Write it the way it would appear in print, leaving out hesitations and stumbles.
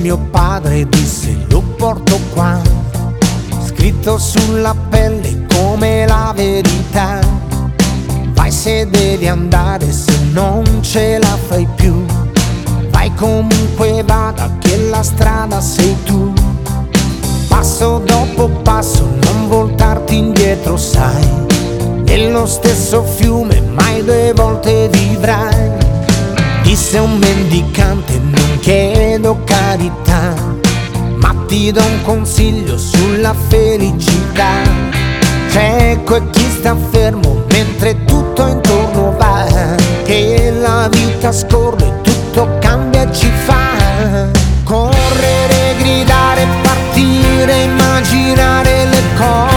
mio padre disse: lo porto qua, scritto sulla pelle come la verità. Vai se devi andare, se non ce la fai più, vai comunque vada, che la strada sei tu. Passo dopo passo, non voltarti indietro, sai, nello stesso fiume mai due volte vivrai. Disse un mendicante: non chiedo carità, ma ti do un consiglio sulla felicità. Cieco è chi sta fermo mentre tutto intorno va, che la vita scorre, tutto cambia e ci fa. Correre, gridare, partire, immaginare le cose,